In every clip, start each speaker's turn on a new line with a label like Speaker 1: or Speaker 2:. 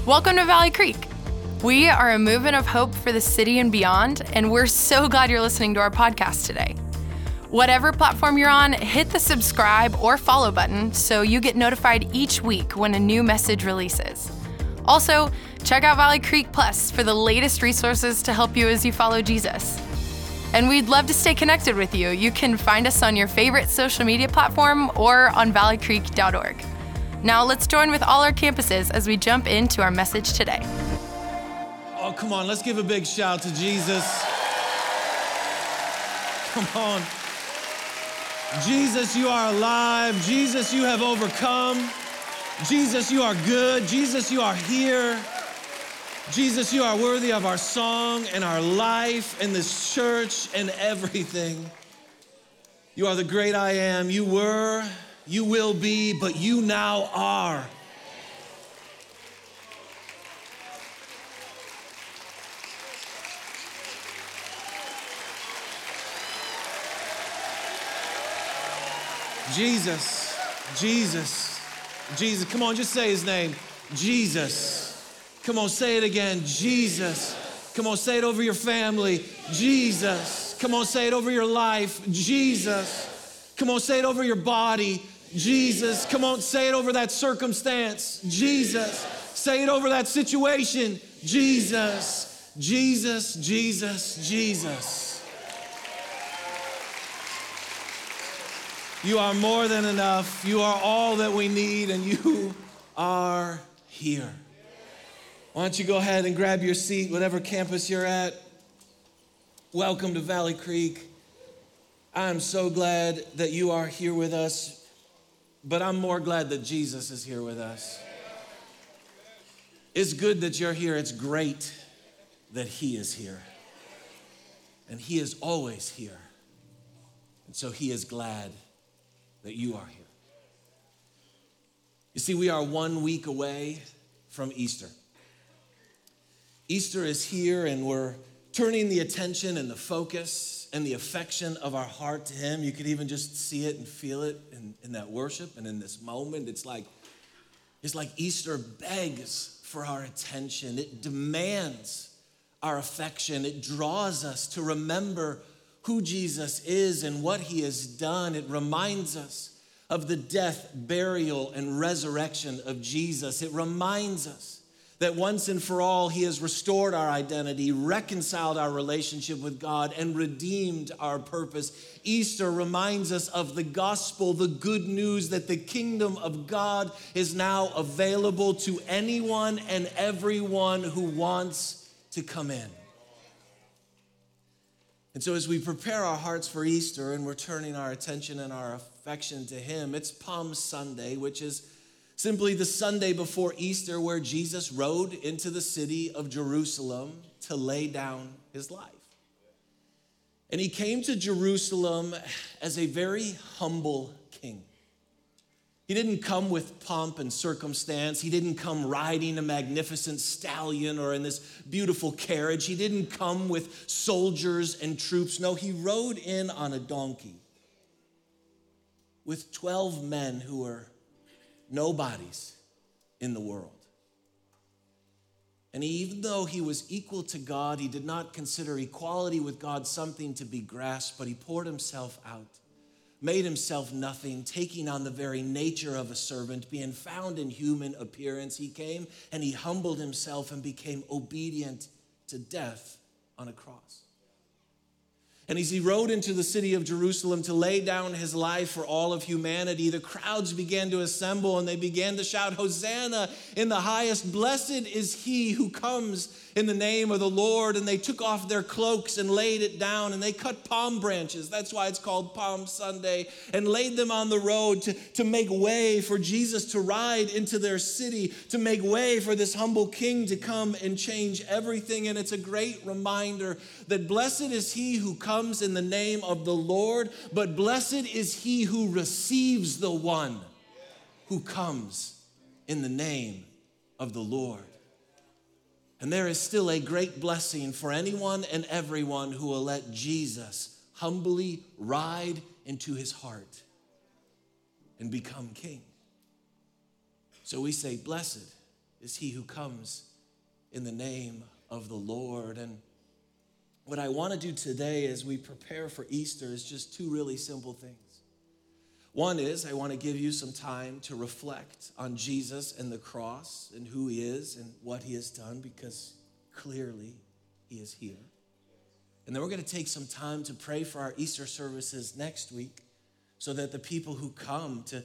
Speaker 1: Welcome to Valley Creek. We are a movement of hope for the city and beyond, and we're so glad you're listening to our podcast today. Whatever platform you're on, hit the subscribe or follow button so you get notified each week when a new message releases. Also, check out Valley Creek Plus for the latest resources to help you as you follow Jesus. And we'd love to stay connected with you. You can find us on your favorite social media platform or on valleycreek.org. Now let's join with all our campuses as we jump into our message today.
Speaker 2: Oh, come on, let's give a big shout to Jesus. Come on. Jesus, you are alive. Jesus, you have overcome. Jesus, you are good. Jesus, you are here. Jesus, you are worthy of our song and our life and this church and everything. You are the great I am. You were, you will be, but you now are. Jesus, Jesus, Jesus. Come on, just say his name. Jesus. Come on, say it again. Jesus. Come on, say it over your family. Jesus. Come on, say it over your life. Jesus. Come on, say it over your body. Jesus. Come on, say it over that circumstance. Jesus. Say it over that situation. Jesus. Jesus, Jesus, Jesus. You are more than enough. You are all that we need, and you are here. Why don't you go ahead and grab your seat, whatever campus you're at. Welcome to Valley Creek. I'm so glad that you are here with us, but I'm more glad that Jesus is here with us. It's good that you're here. It's great that he is here. And he is always here. And so he is glad that you are here. You see, we are 1 week away from Easter. Easter is here, and we're turning the attention and the focus and the affection of our heart to him. You could even just see it and feel it in that worship and in this moment. It's like Easter begs for our attention. It demands our affection. It draws us to remember who Jesus is and what he has done. It reminds us of the death, burial, and resurrection of Jesus. It reminds us that once and for all, he has restored our identity, reconciled our relationship with God, and redeemed our purpose. Easter reminds us of the gospel, the good news that the kingdom of God is now available to anyone and everyone who wants to come in. And so as we prepare our hearts for Easter and we're turning our attention and our affection to him, it's Palm Sunday, which is simply the Sunday before Easter, where Jesus rode into the city of Jerusalem to lay down his life. And he came to Jerusalem as a very humble king. He didn't come with pomp and circumstance. He didn't come riding a magnificent stallion or in this beautiful carriage. He didn't come with soldiers and troops. No, he rode in on a donkey with 12 men who were nobodies in the world. And even though he was equal to God, he did not consider equality with God something to be grasped, but he poured himself out, made himself nothing, taking on the very nature of a servant, being found in human appearance. He came and he humbled himself and became obedient to death on a cross. And as he rode into the city of Jerusalem to lay down his life for all of humanity, the crowds began to assemble and they began to shout, "Hosanna in the highest. Blessed is he who comes in the name of the Lord." And they took off their cloaks and laid it down, and they cut palm branches. That's why it's called Palm Sunday, and laid them on the road to make way for Jesus to ride into their city, to make way for this humble king to come and change everything. And it's a great reminder that blessed is he who comes in the name of the Lord, but blessed is he who receives the one who comes in the name of the Lord. And there is still a great blessing for anyone and everyone who will let Jesus humbly ride into his heart and become king. So we say, blessed is he who comes in the name of the Lord. And what I want to do today as we prepare for Easter is just two really simple things. One is I want to give you some time to reflect on Jesus and the cross and who he is and what he has done, because clearly he is here. And then we're going to take some time to pray for our Easter services next week, so that the people who come to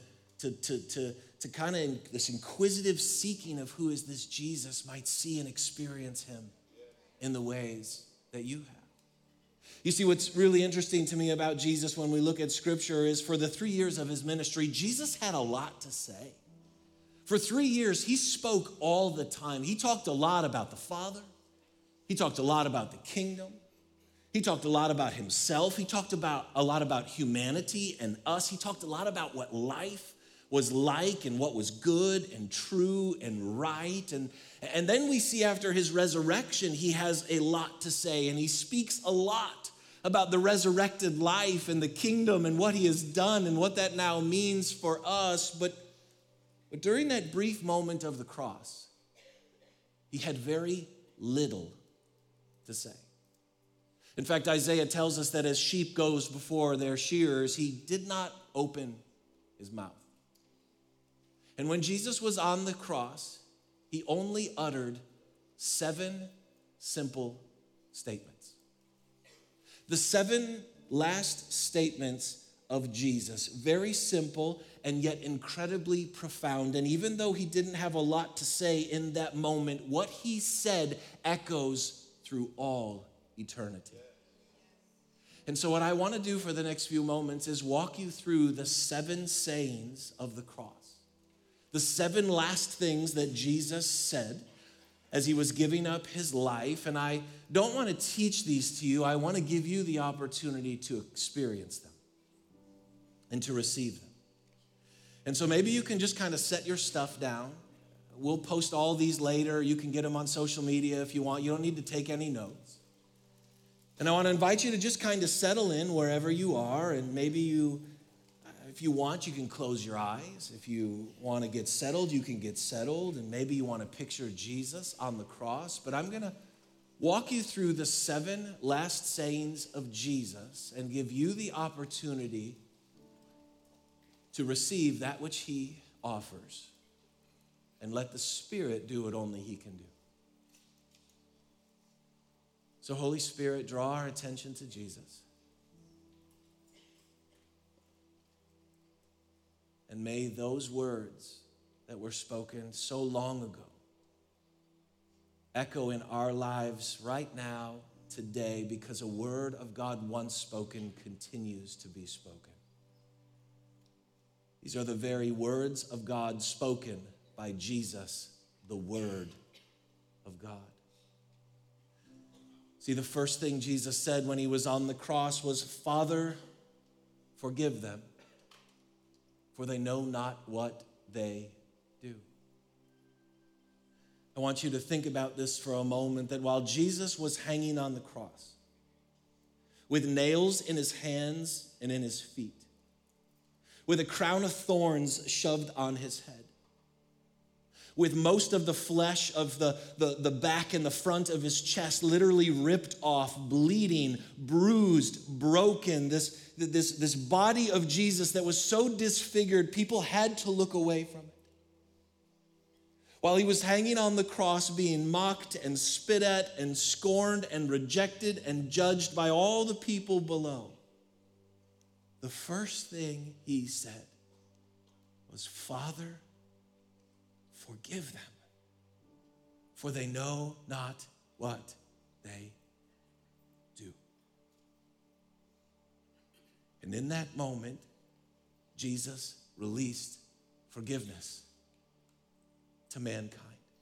Speaker 2: kind of this inquisitive seeking of who is this Jesus might see and experience him in the ways that you have. You see, what's really interesting to me about Jesus when we look at Scripture is for the 3 years of his ministry, Jesus had a lot to say. For 3 years, he spoke all the time. He talked a lot about the Father. He talked a lot about the kingdom. He talked a lot about himself. He talked a lot about humanity and us. He talked a lot about what life was like and what was good and true and right. And then we see after his resurrection, he has a lot to say, and he speaks a lot about the resurrected life and the kingdom and what he has done and what that now means for us. But during that brief moment of the cross, he had very little to say. In fact, Isaiah tells us that as sheep goes before their shearers, he did not open his mouth. And when Jesus was on the cross, he only uttered 7 simple statements. The 7 last statements of Jesus, very simple and yet incredibly profound. And even though he didn't have a lot to say in that moment, what he said echoes through all eternity. And so what I want to do for the next few moments is walk you through the 7 sayings of the cross. The 7 last things that Jesus said as he was giving up his life. And I don't want to teach these to you. I want to give you the opportunity to experience them and to receive them. And so maybe you can just kind of set your stuff down. We'll post all these later. You can get them on social media if you want. You don't need to take any notes. And I want to invite you to just kind of settle in wherever you are. And maybe if you want, you can close your eyes. If you want to get settled, you can get settled. And maybe you want to picture Jesus on the cross. But I'm going to walk you through the 7 last sayings of Jesus and give you the opportunity to receive that which he offers. And let the Spirit do what only he can do. So Holy Spirit, draw our attention to Jesus. And may those words that were spoken so long ago echo in our lives right now, today, because a word of God once spoken continues to be spoken. These are the very words of God spoken by Jesus, the Word of God. See, the first thing Jesus said when he was on the cross was, "Father, forgive them, for they know not what they do." I want you to think about this for a moment, that while Jesus was hanging on the cross, with nails in his hands and in his feet, with a crown of thorns shoved on his head, with most of the flesh of the back and the front of his chest literally ripped off, bleeding, bruised, broken, this body of Jesus that was so disfigured, people had to look away from it. While he was hanging on the cross, being mocked and spit at and scorned and rejected and judged by all the people below, the first thing he said was, "Father, forgive them, for they know not what they do." And in that moment, Jesus released forgiveness to mankind.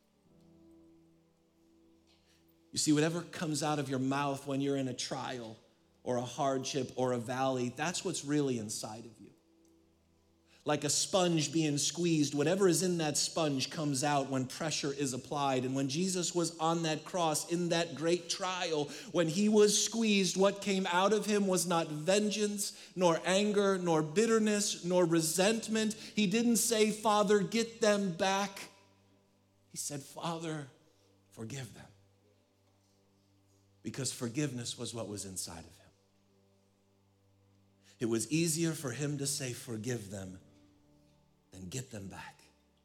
Speaker 2: You see, whatever comes out of your mouth when you're in a trial or a hardship or a valley, that's what's really inside of you. Like a sponge being squeezed, whatever is in that sponge comes out when pressure is applied. And when Jesus was on that cross in that great trial, when he was squeezed, what came out of him was not vengeance, nor anger, nor bitterness, nor resentment. He didn't say, "Father, get them back." He said, Father, forgive them. Because forgiveness was what was inside of him. It was easier for him to say, forgive them, than get them back.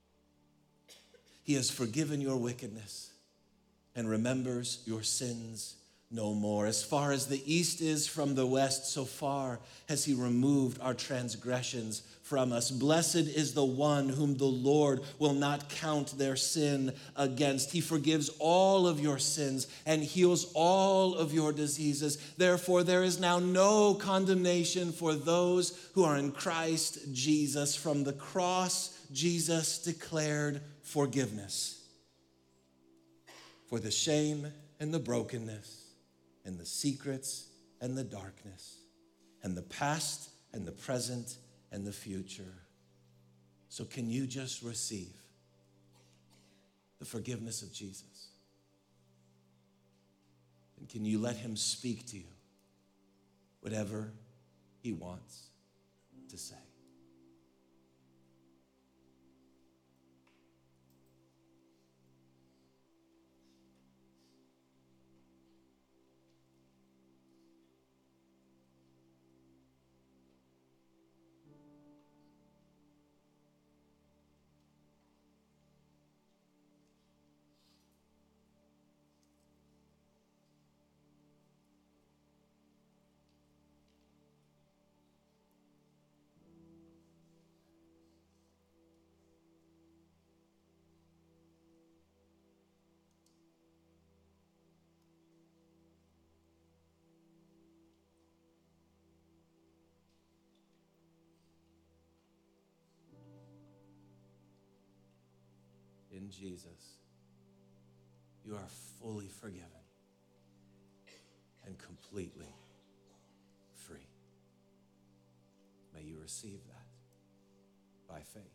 Speaker 2: He has forgiven your wickedness and remembers your sins no more. As far as the east is from the west, so far has he removed our transgressions from us. Blessed is the one whom the Lord will not count their sin against. He forgives all of your sins and heals all of your diseases. Therefore, there is now no condemnation for those who are in Christ Jesus. From the cross, Jesus declared forgiveness for the shame and the brokenness and the secrets and the darkness and the past and the present and the future. So can you just receive the forgiveness of Jesus? And can you let him speak to you whatever he wants to say? In Jesus, you are fully forgiven and completely free. May you receive that by faith.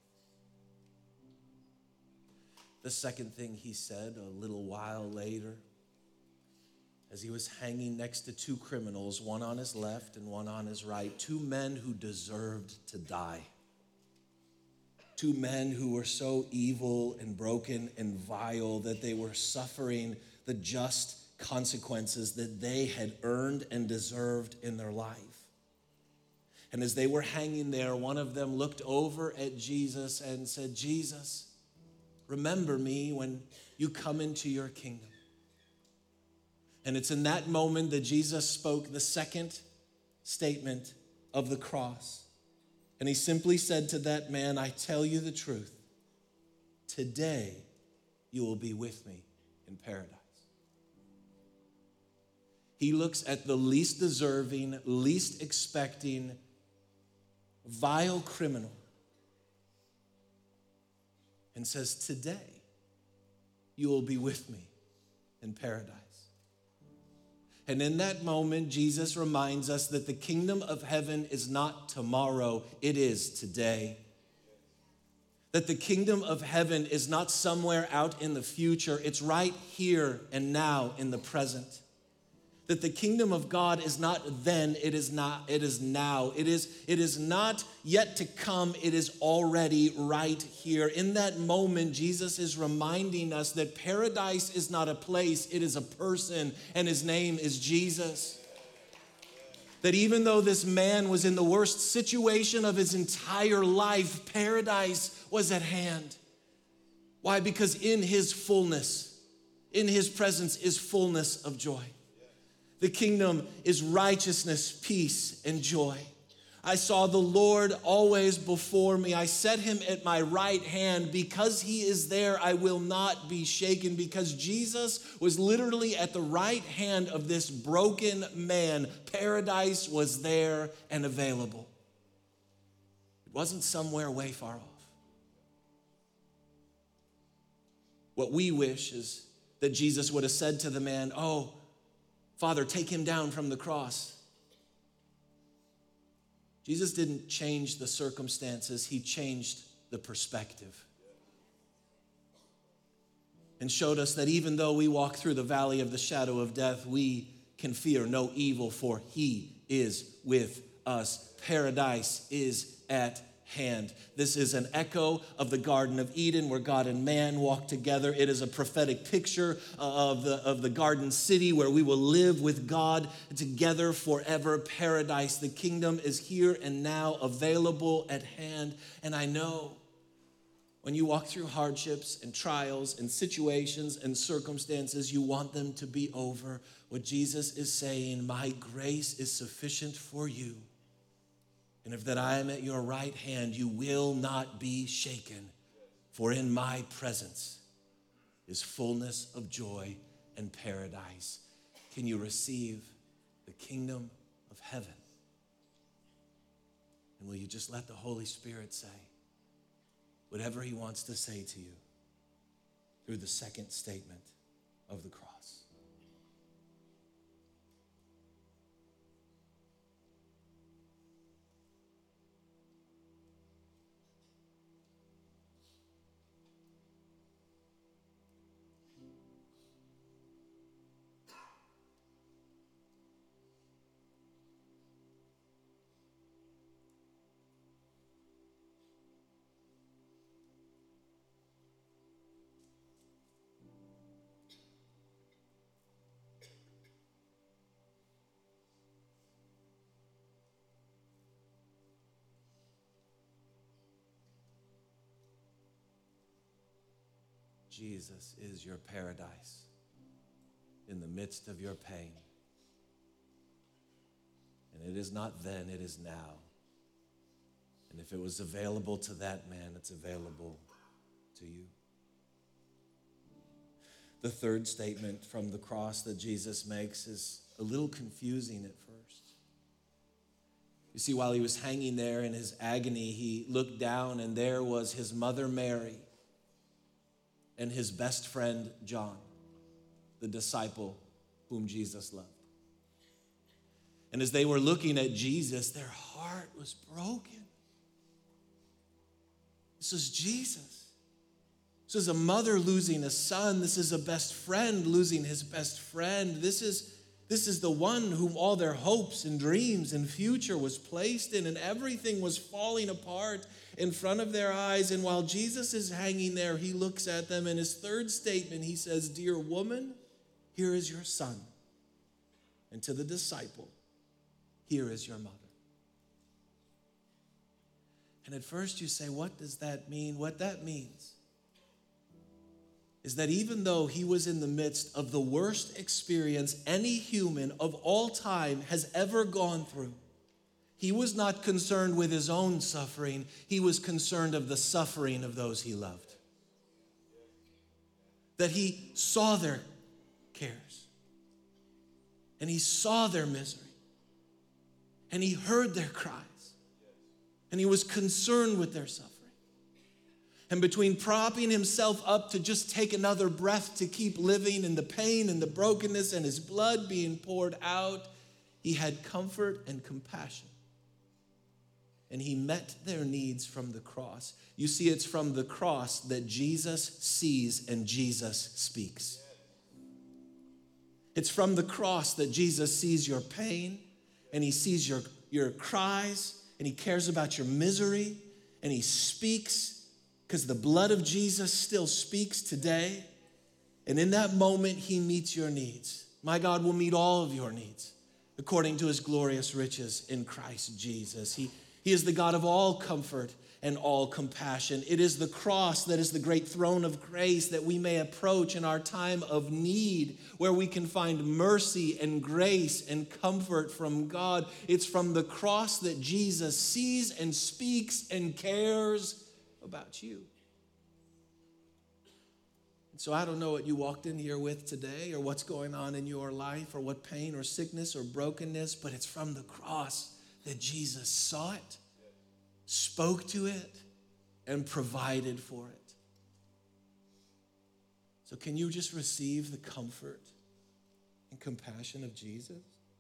Speaker 2: The second thing he said a little while later, as he was hanging next to two criminals, one on his left and one on his right, two men who deserved to die. Two men who were so evil and broken and vile that they were suffering the just consequences that they had earned and deserved in their life. And as they were hanging there, one of them looked over at Jesus and said, Jesus, remember me when you come into your kingdom. And it's in that moment that Jesus spoke the second statement of the cross. And he simply said to that man, I tell you the truth, today you will be with me in paradise. He looks at the least deserving, least expecting, vile criminal and says, today you will be with me in paradise. And in that moment, Jesus reminds us that the kingdom of heaven is not tomorrow, it is today. That the kingdom of heaven is not somewhere out in the future, it's right here and now in the present. That the kingdom of God is not then, it is now. It is not yet to come, it is already right here. In that moment, Jesus is reminding us that paradise is not a place, it is a person, and his name is Jesus. That even though this man was in the worst situation of his entire life, paradise was at hand. Why? Because in his fullness, in his presence is fullness of joy. The kingdom is righteousness, peace, and joy. I saw the Lord always before me. I set him at my right hand. Because he is there, I will not be shaken. Because Jesus was literally at the right hand of this broken man, paradise was there and available. It wasn't somewhere way far off. What we wish is that Jesus would have said to the man, oh, Father, take him down from the cross. Jesus didn't change the circumstances, he changed the perspective. And showed us that even though we walk through the valley of the shadow of death, we can fear no evil, for he is with us. Paradise is at hand. This is an echo of the Garden of Eden where God and man walk together. It is a prophetic picture of the garden city where we will live with God together forever. Paradise, the kingdom is here and now, available at hand. And I know when you walk through hardships and trials and situations and circumstances, you want them to be over. What Jesus is saying, my grace is sufficient for you. And if that I am at your right hand, you will not be shaken. For in my presence is fullness of joy and paradise. Can you receive the kingdom of heaven? And will you just let the Holy Spirit say whatever he wants to say to you through the second statement of the cross? Jesus is your paradise in the midst of your pain. And it is not then, it is now. And if it was available to that man, it's available to you. The third statement from the cross that Jesus makes is a little confusing at first. You see, while he was hanging there in his agony, he looked down and there was his mother Mary and his best friend John, the disciple whom Jesus loved. And as they were looking at Jesus, their heart was broken. This is Jesus. This is a mother losing a son. This is a best friend losing his best friend. This is the one whom all their hopes and dreams and future was placed in, and everything was falling apart in front of their eyes. And while Jesus is hanging there, he looks at them. In his third statement, he says, "Dear woman, here is your son." And to the disciple, "Here is your mother." And at first you say, what does that mean? What that means is that even though he was in the midst of the worst experience any human of all time has ever gone through, he was not concerned with his own suffering. He was concerned of the suffering of those he loved. That he saw their cares, and he saw their misery, and he heard their cries, and he was concerned with their suffering. And between propping himself up to just take another breath to keep living in the pain and the brokenness and his blood being poured out, he had comfort and compassion. And he met their needs from the cross. You see, it's from the cross that Jesus sees and Jesus speaks. It's from the cross that Jesus sees your pain, and he sees your cries, and he cares about your misery, and he speaks, because the blood of Jesus still speaks today. And in that moment, he meets your needs. My God will meet all of your needs according to his glorious riches in Christ Jesus. He is the God of all comfort and all compassion. It is the cross that is the great throne of grace that we may approach in our time of need, where we can find mercy and grace and comfort from God. It's from the cross that Jesus sees and speaks and cares about you. And so I don't know what you walked in here with today, or what's going on in your life, or what pain or sickness or brokenness, but it's from the cross that Jesus saw it, spoke to it, and provided for it. So can you just receive the comfort and compassion of Jesus?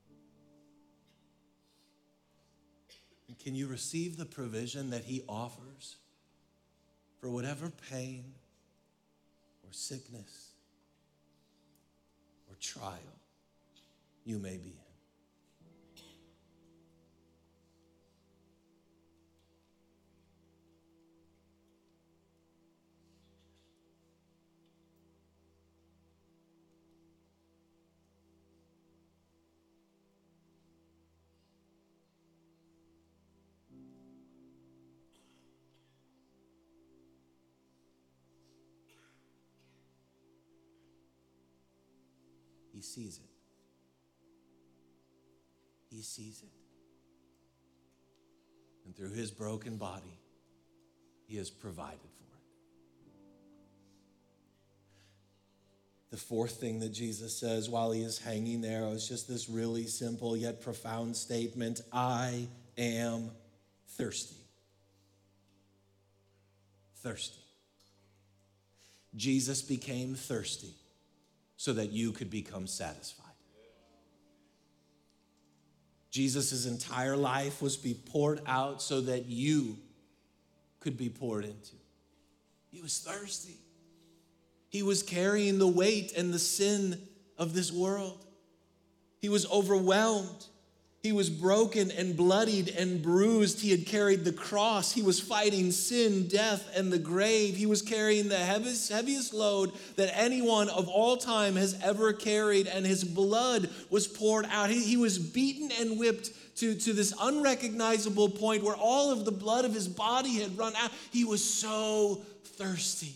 Speaker 2: And can you receive the provision that he offers for whatever pain or sickness or trial you may be in? sees it. He sees it. And through his broken body, he has provided for it. The fourth thing that Jesus says while he is hanging there is just this really simple yet profound statement: I am thirsty. Thirsty. Jesus became thirsty so that you could become satisfied. Jesus' entire life was be poured out so that you could be poured into. He was thirsty. He was carrying the weight and the sin of this world. He was overwhelmed. He was broken and bloodied and bruised. He had carried the cross. He was fighting sin, death, and the grave. He was carrying the heaviest load that anyone of all time has ever carried, and his blood was poured out. He was beaten and whipped to this unrecognizable point where all of the blood of his body had run out. He was so thirsty.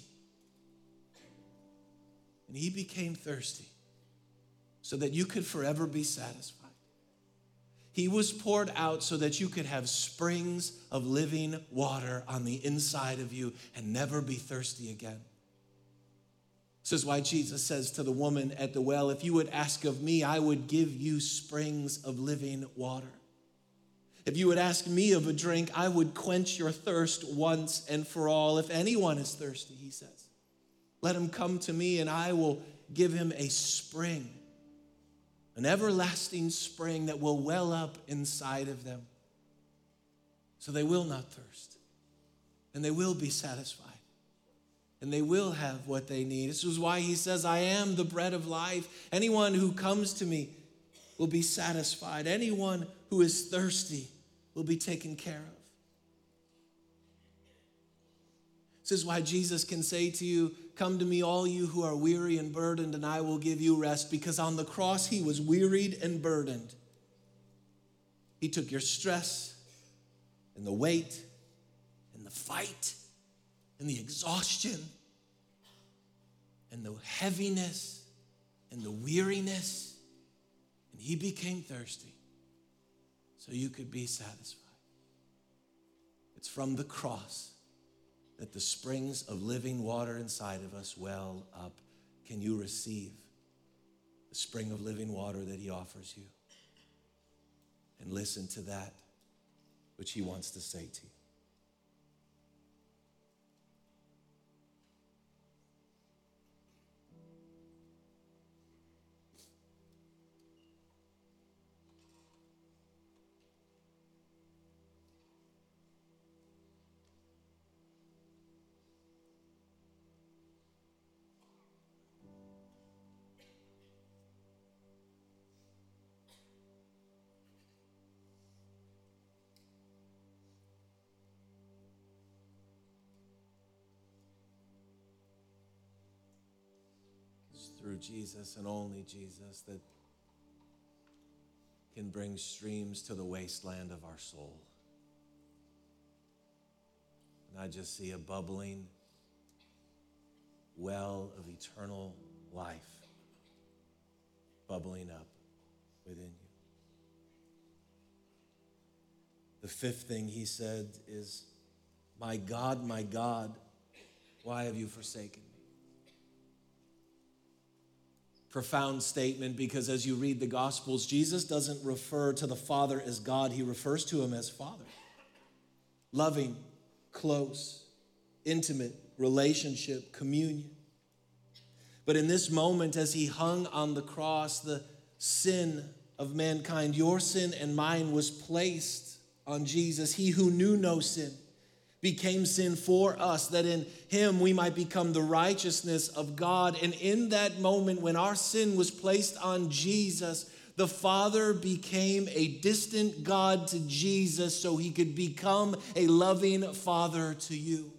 Speaker 2: And he became thirsty so that you could forever be satisfied. He was poured out so that you could have springs of living water on the inside of you and never be thirsty again. This is why Jesus says to the woman at the well, if you would ask of me, I would give you springs of living water. If you would ask me of a drink, I would quench your thirst once and for all. If anyone is thirsty, he says, let him come to me and I will give him a spring. An everlasting spring that will well up inside of them. So they will not thirst. And they will be satisfied. And they will have what they need. This is why he says, I am the bread of life. Anyone who comes to me will be satisfied. Anyone who is thirsty will be taken care of. This is why Jesus can say to you, come to me, all you who are weary and burdened, and I will give you rest. Because on the cross, he was wearied and burdened. He took your stress and the weight and the fight and the exhaustion and the heaviness and the weariness, and he became thirsty so you could be satisfied. It's from the cross that the springs of living water inside of us well up. Can you receive the spring of living water that he offers you? And listen to that which he wants to say to you. Through Jesus and only Jesus that can bring streams to the wasteland of our soul. And I just see a bubbling well of eternal life bubbling up within you. The fifth thing he said is, my God, why have you forsaken me? Profound statement, because as you read the Gospels, Jesus doesn't refer to the Father as God. He refers to him as Father. Loving, close, intimate relationship, communion. But in this moment, as he hung on the cross, the sin of mankind, your sin and mine, was placed on Jesus. He who knew no sin became sin for us, that in him we might become the righteousness of God. And in that moment when our sin was placed on Jesus, the Father became a distant God to Jesus so he could become a loving Father to you.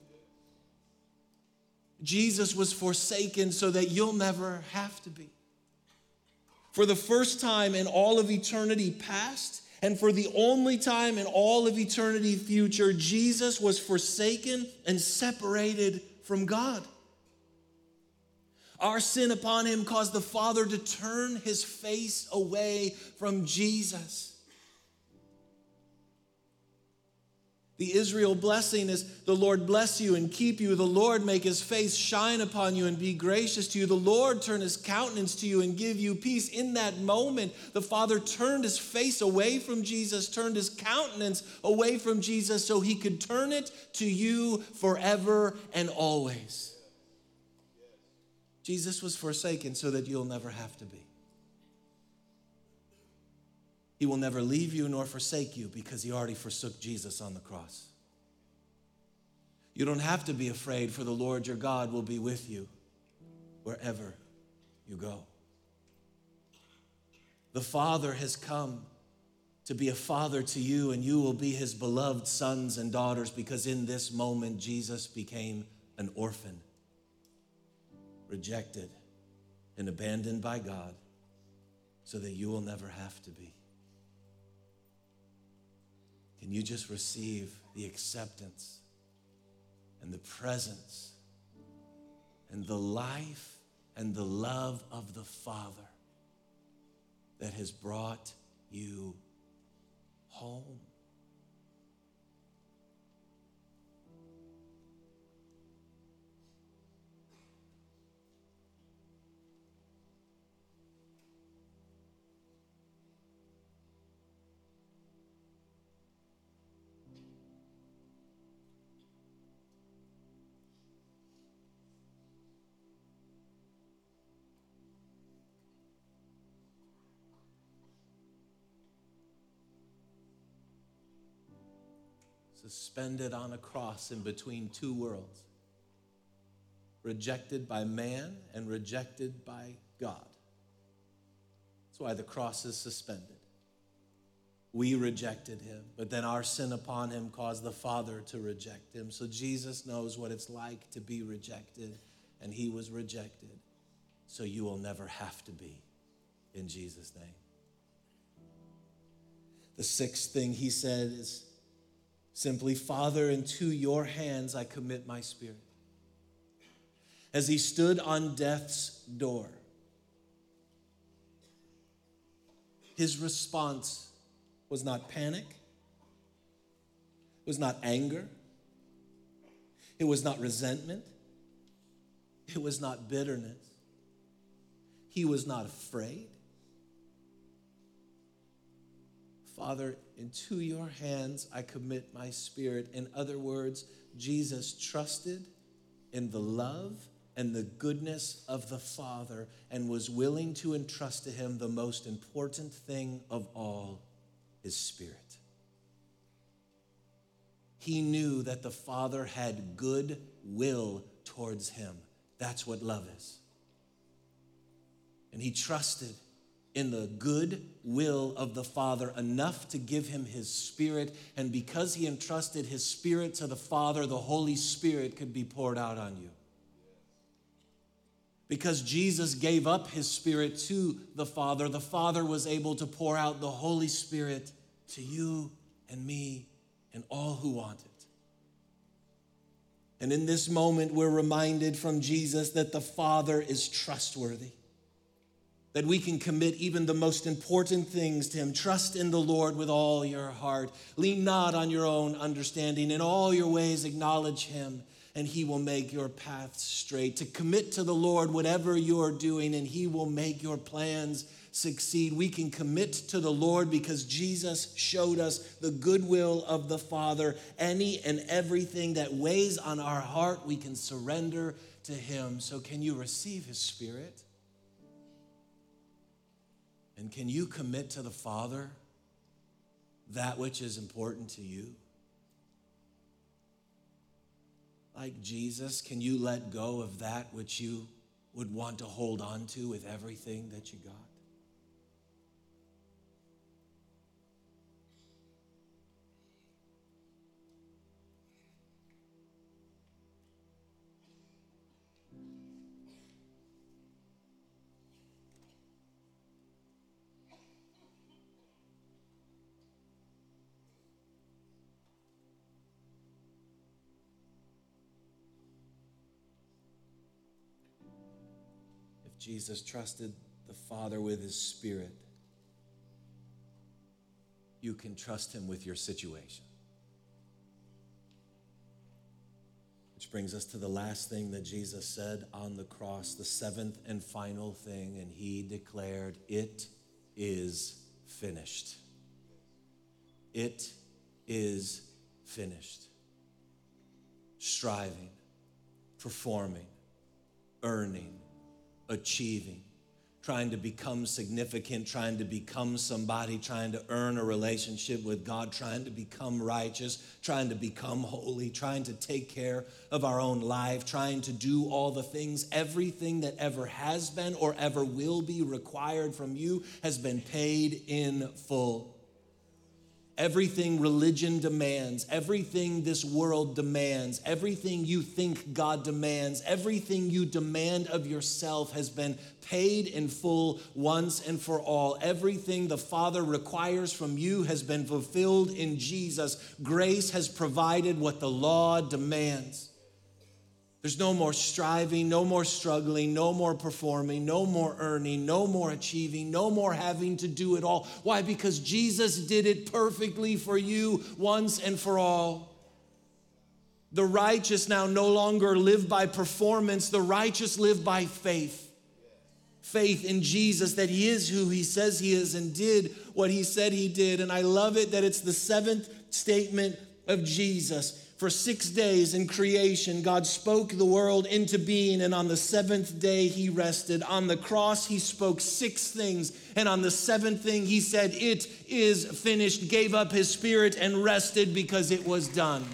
Speaker 2: Jesus was forsaken so that you'll never have to be. For the first time in all of eternity past, and for the only time in all of eternity future, Jesus was forsaken and separated from God. Our sin upon him caused the Father to turn his face away from Jesus. The Israel blessing is, the Lord bless you and keep you. The Lord make his face shine upon you and be gracious to you. The Lord turn his countenance to you and give you peace. In that moment, the Father turned his face away from Jesus, turned his countenance away from Jesus so he could turn it to you forever and always. Jesus was forsaken so that you'll never have to be. He will never leave you nor forsake you because he already forsook Jesus on the cross. You don't have to be afraid, for the Lord your God will be with you wherever you go. The Father has come to be a father to you, and you will be his beloved sons and daughters, because in this moment Jesus became an orphan, rejected and abandoned by God so that you will never have to be. Can you just receive the acceptance and the presence and the life and the love of the Father that has brought you home? Suspended on a cross in between two worlds, rejected by man and rejected by God. That's why the cross is suspended. We rejected him, but then our sin upon him caused the Father to reject him. So Jesus knows what it's like to be rejected, and he was rejected, so you will never have to be, in Jesus' name. The sixth thing he said is simply, Father, into your hands I commit my spirit. As he stood on death's door, his response was not panic, it was not anger, it was not resentment, it was not bitterness. He was not afraid. Father, into your hands I commit my spirit. In other words, Jesus trusted in the love and the goodness of the Father and was willing to entrust to him the most important thing of all, his spirit. He knew that the Father had good will towards him. That's what love is. And he trusted in the good will of the Father enough to give him his Spirit. And because he entrusted his Spirit to the Father, the Holy Spirit could be poured out on you. Because Jesus gave up his Spirit to the Father was able to pour out the Holy Spirit to you and me and all who want it. And in this moment, we're reminded from Jesus that the Father is trustworthy, that we can commit even the most important things to him. Trust in the Lord with all your heart. Lean not on your own understanding. In all your ways acknowledge him, and he will make your paths straight. To commit to the Lord whatever you're doing, and he will make your plans succeed. We can commit to the Lord because Jesus showed us the goodwill of the Father. Any and everything that weighs on our heart, we can surrender to him. So can you receive his Spirit? And can you commit to the Father that which is important to you? Like Jesus, can you let go of that which you would want to hold on to with everything that you got? Jesus trusted the Father with his Spirit, you can trust him with your situation. Which brings us to the last thing that Jesus said on the cross, the seventh and final thing, and he declared, "It is finished." It is finished. Striving, performing, earning, achieving, trying to become significant, trying to become somebody, trying to earn a relationship with God, trying to become righteous, trying to become holy, trying to take care of our own life, trying to do all the things, everything that ever has been or ever will be required from you has been paid in full. Everything religion demands, everything this world demands, everything you think God demands, everything you demand of yourself has been paid in full once and for all. Everything the Father requires from you has been fulfilled in Jesus. Grace has provided what the law demands. There's no more striving, no more struggling, no more performing, no more earning, no more achieving, no more having to do it all. Why? Because Jesus did it perfectly for you once and for all. The righteous now no longer live by performance. The righteous live by faith. Faith in Jesus, that he is who he says he is and did what he said he did. And I love it that it's the seventh statement of Jesus. For 6 days in creation, God spoke the world into being, and on the seventh day, he rested. On the cross, he spoke 6 things, and on the seventh thing, he said, "It is finished," gave up his spirit and rested because it was done.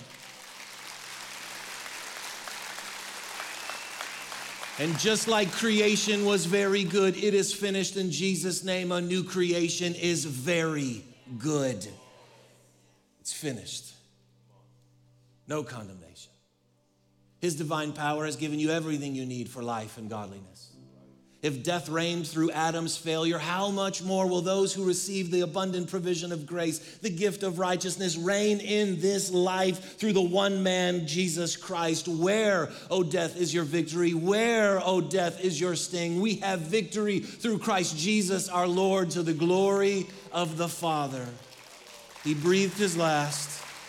Speaker 2: And just like creation was very good, it is finished in Jesus' name. A new creation is very good. It's finished. No condemnation. His divine power has given you everything you need for life and godliness. If death reigned through Adam's failure, how much more will those who receive the abundant provision of grace, the gift of righteousness, reign in this life through the one man, Jesus Christ? Where, O death, is your victory? Where, O death, is your sting? We have victory through Christ Jesus our Lord, to the glory of the Father. He breathed his last,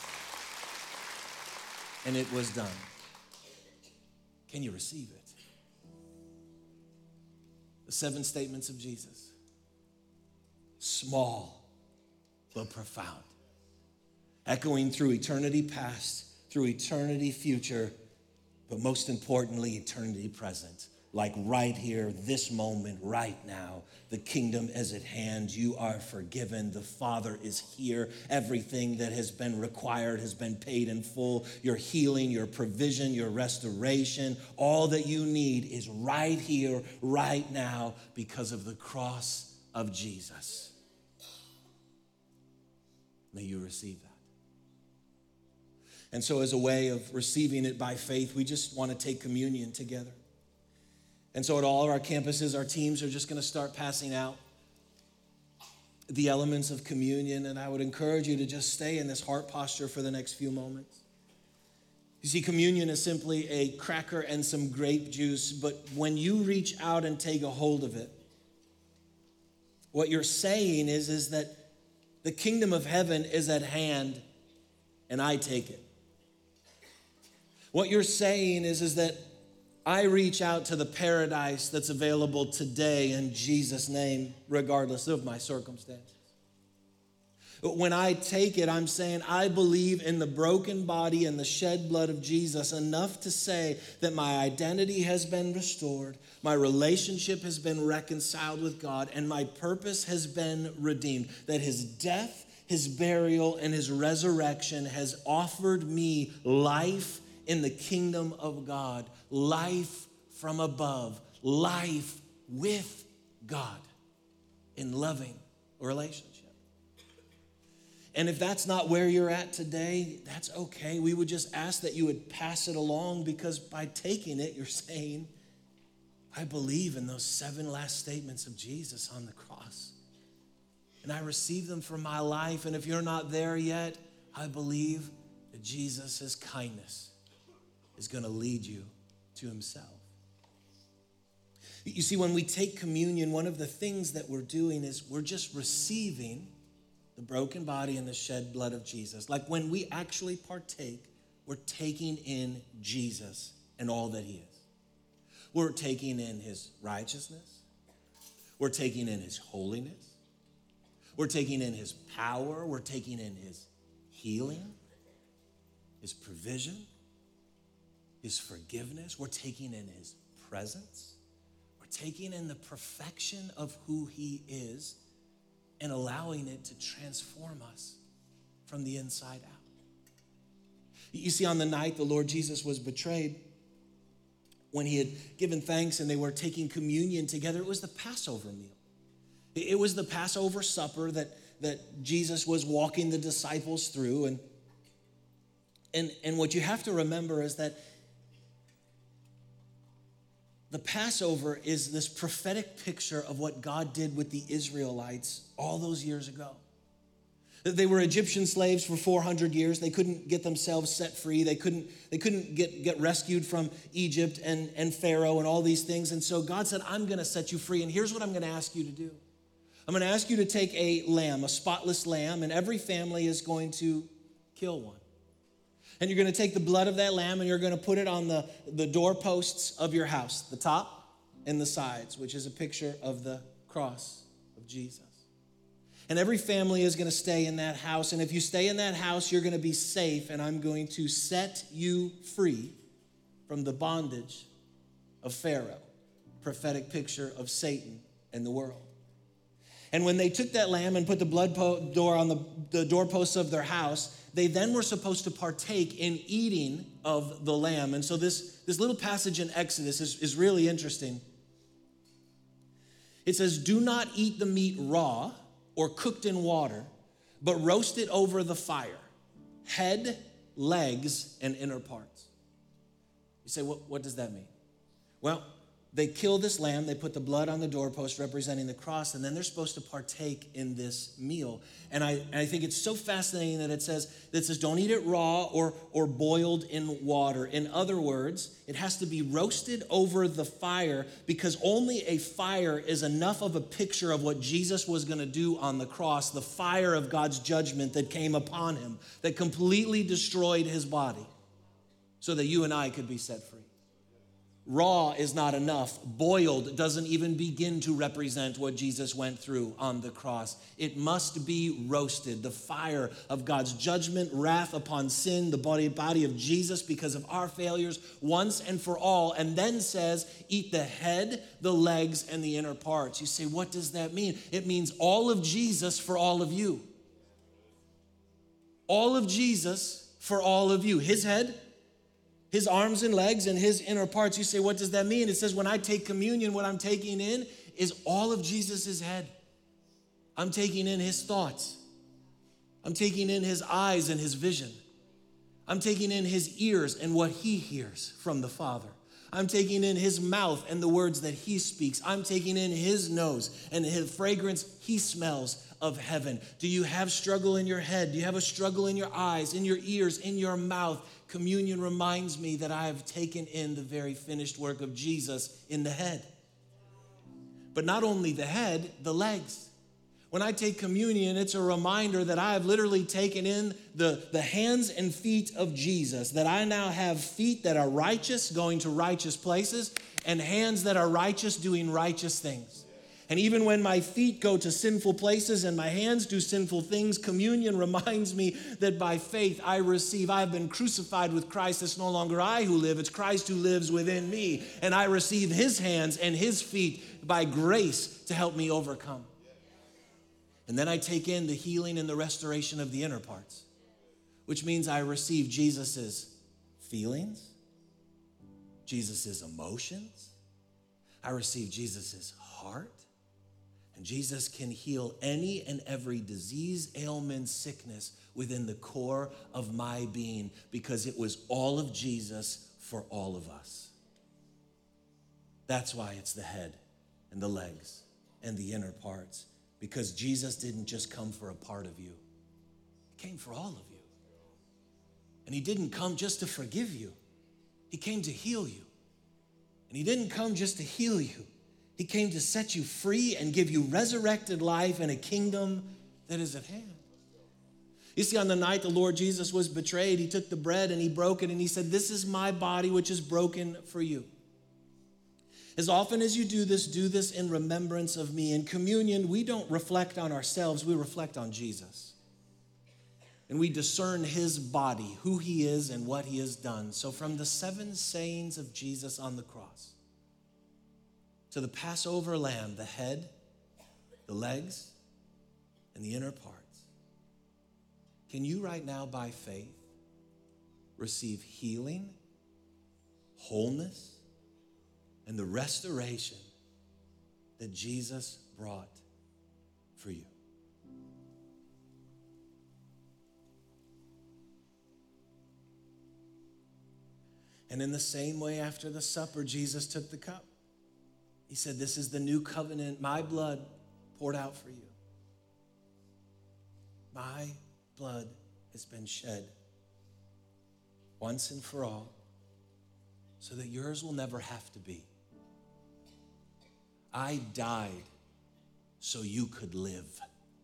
Speaker 2: and it was done. Can you receive it? The 7 statements of Jesus. Small, but profound. Echoing through eternity past, through eternity future, but most importantly, eternity present. Like right here, this moment, right now. The kingdom is at hand. You are forgiven. The Father is here. Everything that has been required has been paid in full. Your healing, your provision, your restoration, all that you need is right here, right now, because of the cross of Jesus. May you receive that. And so as a way of receiving it by faith, we just want to take communion together. And so at all of our campuses, our teams are just going to start passing out the elements of communion. And I would encourage you to just stay in this heart posture for the next few moments. You see, communion is simply a cracker and some grape juice. But when you reach out and take a hold of it, what you're saying is that the kingdom of heaven is at hand and I take it. What you're saying is that I reach out to the paradise that's available today in Jesus' name, regardless of my circumstances. But when I take it, I'm saying I believe in the broken body and the shed blood of Jesus enough to say that my identity has been restored, my relationship has been reconciled with God, and my purpose has been redeemed. That his death, his burial, and his resurrection has offered me life in the kingdom of God, life from above, life with God in loving relationship. And if that's not where you're at today, that's okay. We would just ask that you would pass it along, because by taking it, you're saying, I believe in those 7 last statements of Jesus on the cross. And I receive them for my life. And if you're not there yet, I believe that Jesus' kindness is going to lead you to himself. You see, when we take communion, one of the things that we're doing is we're just receiving the broken body and the shed blood of Jesus. Like when we actually partake, we're taking in Jesus and all that he is. We're taking in his righteousness. We're taking in his holiness. We're taking in his power. We're taking in his healing, his provision, his forgiveness. We're taking in his presence. We're taking in the perfection of who he is and allowing it to transform us from the inside out. You see, on the night the Lord Jesus was betrayed, when he had given thanks and they were taking communion together, it was the Passover meal. It was the Passover supper that Jesus was walking the disciples through. And what you have to remember is that the Passover is this prophetic picture of what God did with the Israelites all those years ago. They were Egyptian slaves for 400 years. They couldn't get themselves set free. They couldn't get rescued from Egypt and Pharaoh and all these things. And so God said, I'm going to set you free. And here's what I'm going to ask you to do. I'm going to ask you to take a lamb, a spotless lamb, and every family is going to kill one. And you're going to take the blood of that lamb and you're going to put it on the doorposts of your house, the top and the sides, which is a picture of the cross of Jesus. And every family is going to stay in that house. And if you stay in that house, you're going to be safe. And I'm going to set you free from the bondage of Pharaoh, prophetic picture of Satan and the world. And when they took that lamb and put the blood door on the doorposts of their house, they then were supposed to partake in eating of the lamb. And so this little passage in Exodus is really interesting. It says, do not eat the meat raw or cooked in water, but roast it over the fire, head, legs, and inner parts. You say, what does that mean? Well, they kill this lamb, they put the blood on the doorpost representing the cross, and then they're supposed to partake in this meal. And I think it's so fascinating that it says don't eat it raw or boiled in water. In other words, it has to be roasted over the fire because only a fire is enough of a picture of what Jesus was going to do on the cross, the fire of God's judgment that came upon him, that completely destroyed his body so that you and I could be set free. Raw is not enough. Boiled doesn't even begin to represent what Jesus went through on the cross. It must be roasted. The fire of God's judgment, wrath upon sin, the body of Jesus because of our failures once and for all. And then says, eat the head, the legs, and the inner parts. You say, what does that mean? It means all of Jesus for all of you. All of Jesus for all of you. His head, his arms and legs, and his inner parts. You say, what does that mean? It says when I take communion, what I'm taking in is all of Jesus' head. I'm taking in his thoughts. I'm taking in his eyes and his vision. I'm taking in his ears and what he hears from the Father. I'm taking in his mouth and the words that he speaks. I'm taking in his nose and his fragrance he smells of heaven. Do you have struggle in your head? Do you have a struggle in your eyes, in your ears, in your mouth? Communion reminds me that I have taken in the very finished work of Jesus in the head. But not only the head, the legs. When I take communion, it's a reminder that I have literally taken in the hands and feet of Jesus, that I now have feet that are righteous, going to righteous places, and hands that are righteous, doing righteous things. And even when my feet go to sinful places and my hands do sinful things, communion reminds me that by faith I have been crucified with Christ. It's no longer I who live, it's Christ who lives within me. And I receive his hands and his feet by grace to help me overcome. And then I take in the healing and the restoration of the inner parts, which means I receive Jesus's feelings, Jesus's emotions. I receive Jesus's heart. And Jesus can heal any and every disease, ailment, sickness within the core of my being because it was all of Jesus for all of us. That's why it's the head and the legs and the inner parts, because Jesus didn't just come for a part of you. He came for all of you. And he didn't come just to forgive you. He came to heal you. And he didn't come just to heal you. He came to set you free and give you resurrected life in a kingdom that is at hand. You see, on the night the Lord Jesus was betrayed, he took the bread and he broke it and he said, "This is my body which is broken for you. As often as you do this in remembrance of me." In communion, we don't reflect on ourselves, we reflect on Jesus. And we discern his body, who he is and what he has done. So from the 7 sayings of Jesus on the cross to the Passover lamb, the head, the legs, and the inner parts, can you right now by faith receive healing, wholeness, and the restoration that Jesus brought for you? And in the same way, after the supper, Jesus took the cup. He said, "This is the new covenant, my blood poured out for you. My blood has been shed once and for all, so that yours will never have to be. I died so you could live."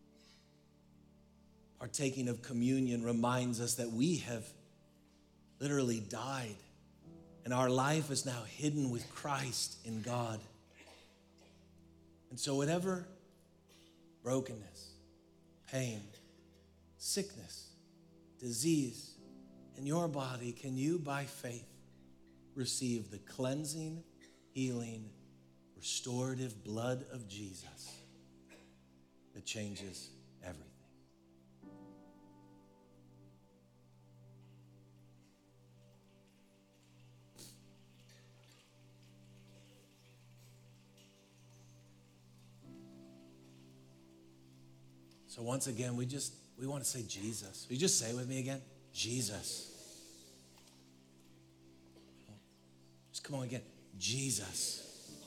Speaker 2: Partaking of communion reminds us that we have literally died, and our life is now hidden with Christ in God. And so whatever brokenness, pain, sickness, disease in your body, can you by faith receive the cleansing, healing, restorative blood of Jesus that changes everything? So once again, we want to say Jesus. Will you just say it with me again? Jesus. Just come on again. Jesus.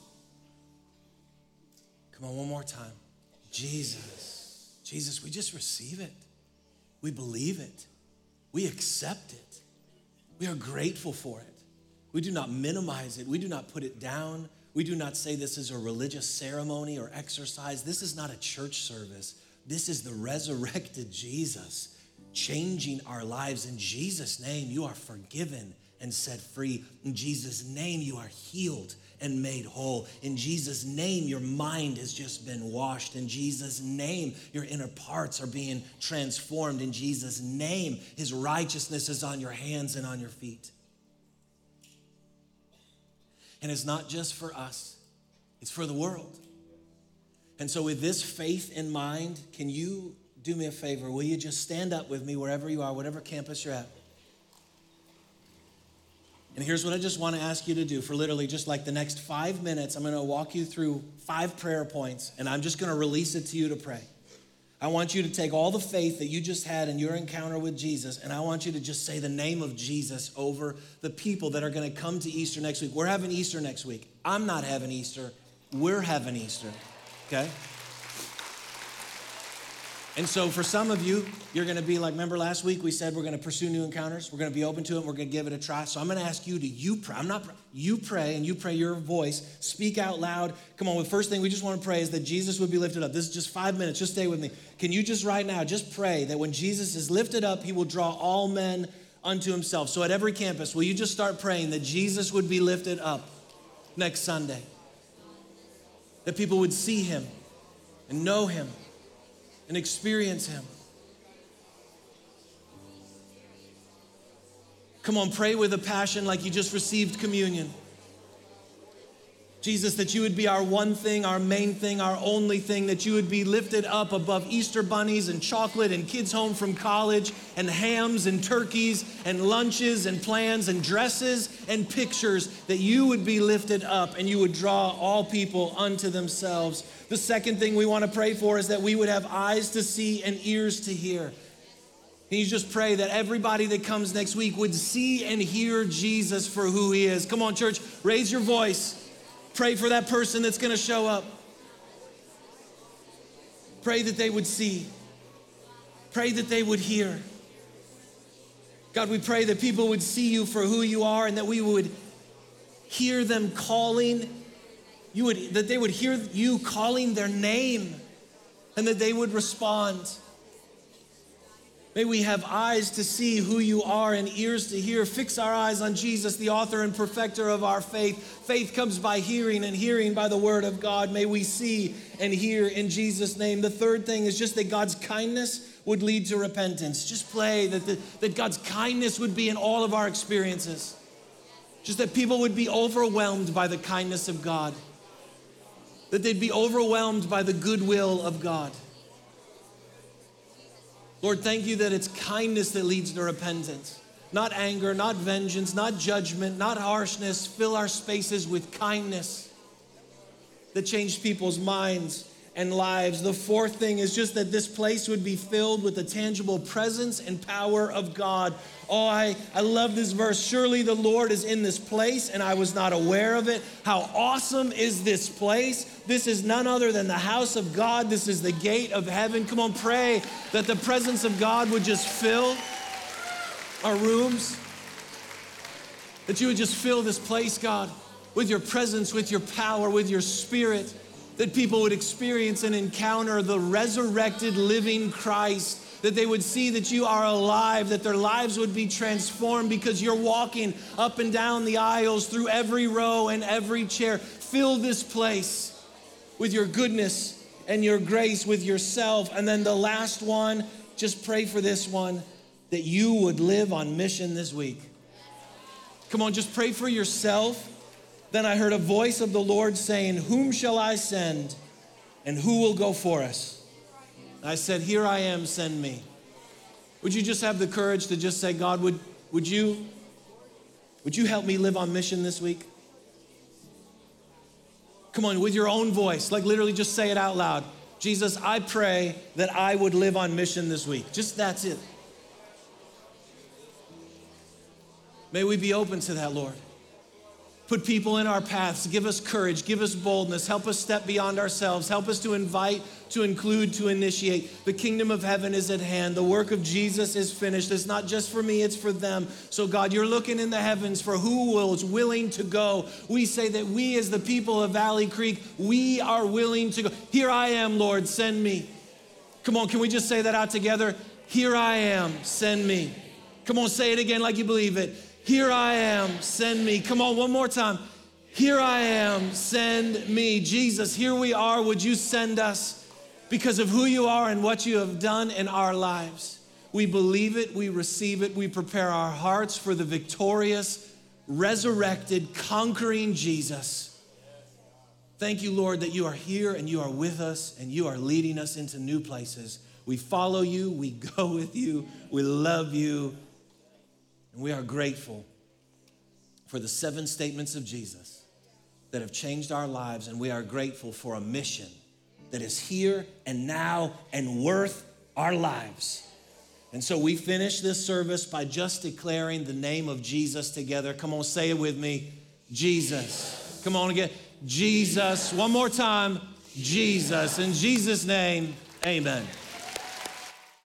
Speaker 2: Come on, one more time. Jesus. Jesus, we just receive it. We believe it. We accept it. We are grateful for it. We do not minimize it. We do not put it down. We do not say this is a religious ceremony or exercise. This is not a church service. This is the resurrected Jesus changing our lives. In Jesus' name, you are forgiven and set free. In Jesus' name, you are healed and made whole. In Jesus' name, your mind has just been washed. In Jesus' name, your inner parts are being transformed. In Jesus' name, his righteousness is on your hands and on your feet. And it's not just for us, it's for the world. And so with this faith in mind, can you do me a favor? Will you just stand up with me wherever you are, whatever campus you're at? And here's what I just want to ask you to do for literally just like the next 5 minutes. I'm going to walk you through 5 prayer points, and I'm just going to release it to you to pray. I want you to take all the faith that you just had in your encounter with Jesus, and I want you to just say the name of Jesus over the people that are going to come to Easter next week. We're having Easter next week. I'm not having Easter. We're having Easter. Okay? And so for some of you, you're going to be like, remember last week we said we're going to pursue new encounters. We're going to be open to it. We're going to give it a try. So I'm going to ask you to you pray, and you pray your voice. Speak out loud. Come on, the first thing we just want to pray is that Jesus would be lifted up. This is just 5 minutes. Just stay with me. Can you just right now, just pray that when Jesus is lifted up, he will draw all men unto himself. So at every campus, will you just start praying that Jesus would be lifted up next Sunday? That people would see him and know him and experience him. Come on, pray with a passion like you just received communion. Jesus, that you would be our one thing, our main thing, our only thing, that you would be lifted up above Easter bunnies and chocolate and kids home from college and hams and turkeys and lunches and plans and dresses and pictures, that you would be lifted up and you would draw all people unto themselves. The second thing we want to pray for is that we would have eyes to see and ears to hear. Can you just pray that everybody that comes next week would see and hear Jesus for who he is? Come on, church, raise your voice. Pray for that person that's going to show up. Pray that they would see. Pray that they would hear. God, we pray that people would see you for who you are and that we would hear them calling that they would hear you calling their name and that they would respond. May we have eyes to see who you are and ears to hear. Fix our eyes on Jesus, the author and perfecter of our faith. Faith comes by hearing, and hearing by the word of God. May we see and hear in Jesus' name. The third thing is just that God's kindness would lead to repentance. Just pray that God's kindness would be in all of our experiences. Just that people would be overwhelmed by the kindness of God. That they'd be overwhelmed by the goodwill of God. Lord, thank you that it's kindness that leads to repentance. Not anger, not vengeance, not judgment, not harshness. Fill our spaces with kindness that changed people's minds and lives. The fourth thing is just that this place would be filled with the tangible presence and power of God. Oh, I love this verse. Surely the Lord is in this place, and I was not aware of it. How awesome is this place? This is none other than the house of God. This is the gate of heaven. Come on, pray that the presence of God would just fill our rooms. That you would just fill this place, God, with your presence, with your power, with your spirit. That people would experience and encounter the resurrected living Christ. That they would see that you are alive, that their lives would be transformed because you're walking up and down the aisles through every row and every chair. Fill this place with your goodness and your grace, with yourself. And then the last one, just pray for this one, that you would live on mission this week. Come on, just pray for yourself. Then I heard a voice of the Lord saying, whom shall I send, and who will go for us? I said, here I am, send me. Would you just have the courage to just say, God, would you help me live on mission this week? Come on, with your own voice, like literally just say it out loud. Jesus, I pray that I would live on mission this week. Just that's it. May we be open to that, Lord. Put people in our paths. Give us courage. Give us boldness. Help us step beyond ourselves. Help us to invite, to include, to initiate. The kingdom of heaven is at hand. The work of Jesus is finished. It's not just for me, it's for them. So God, you're looking in the heavens for who is willing to go. We say that we as the people of Valley Creek, we are willing to go. Here I am, Lord, send me. Come on, can we just say that out together? Here I am, send me. Come on, say it again like you believe it. Here I am, send me. Come on, one more time. Here I am, send me. Jesus, here we are. Would you send us because of who you are and what you have done in our lives? We believe it, we receive it, we prepare our hearts for the victorious, resurrected, conquering Jesus. Thank you, Lord, that you are here and you are with us and you are leading us into new places. We follow you, we go with you, we love you. And we are grateful for the 7 statements of Jesus that have changed our lives. And we are grateful for a mission that is here and now and worth our lives. And so we finish this service by just declaring the name of Jesus together. Come on, say it with me. Jesus. Come on again. Jesus. One more time. Jesus. In Jesus' name, amen.